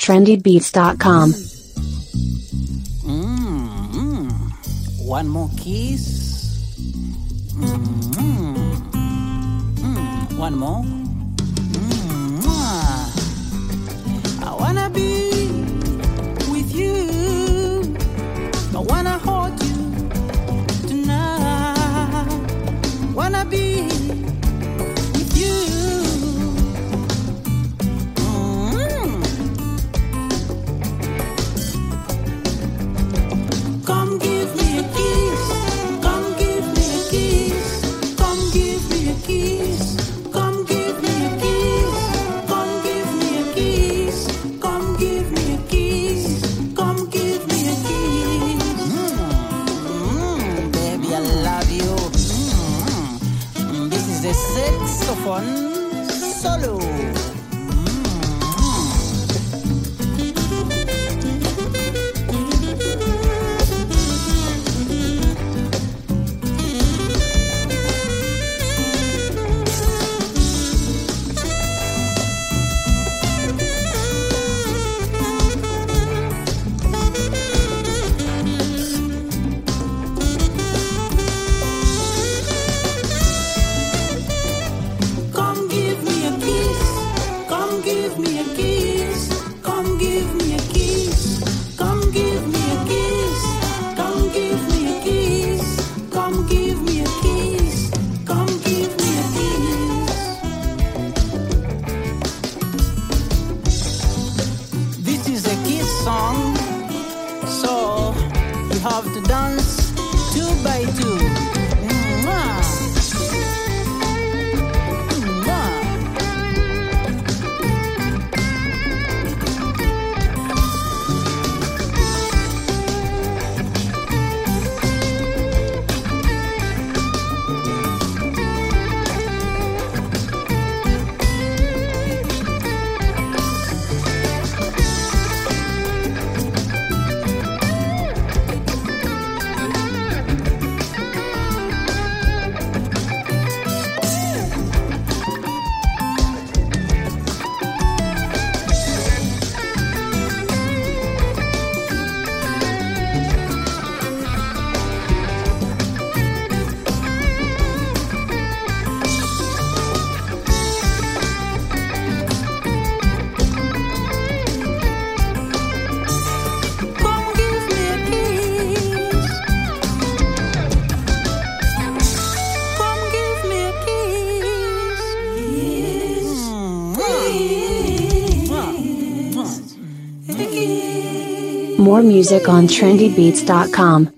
trendybeats.com. One more kiss. One more. I wanna be with you. I wanna hold you tonight. Wanna be with you. Come give me a kiss. Come give me a kiss. Come give me a kiss. Come give me a kiss. Come give me a kiss. Come give me a kiss. Come give me a kiss. Baby, I love you. This is a saxophone solo. Come give me a kiss. Come give me a kiss. Come give me a kiss. Come give me a kiss. Come give me a kiss. Come give me a kiss. Come give me a kiss. This is a kiss song, so you have to dance 2 by 2. Mwah. Come give me a kiss. Come give me a kiss. More music on trendybeats.com.